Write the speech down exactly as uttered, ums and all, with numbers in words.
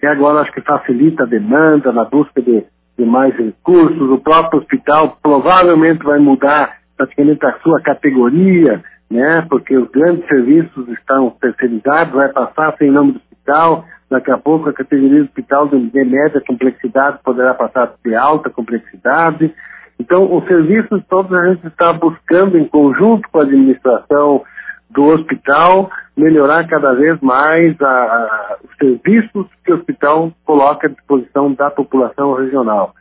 que agora acho que facilita a demanda na busca de, de mais recursos. O próprio hospital provavelmente vai mudar praticamente a sua categoria, né, porque os grandes serviços estão terceirizados, vai passar a ser em nome do hospital. Daqui a pouco a categoria do hospital de média complexidade poderá passar a ter alta complexidade. Então, os serviços todos a gente está buscando em conjunto com a administração do hospital melhorar cada vez mais a, a, os serviços que o hospital coloca à disposição da população regional.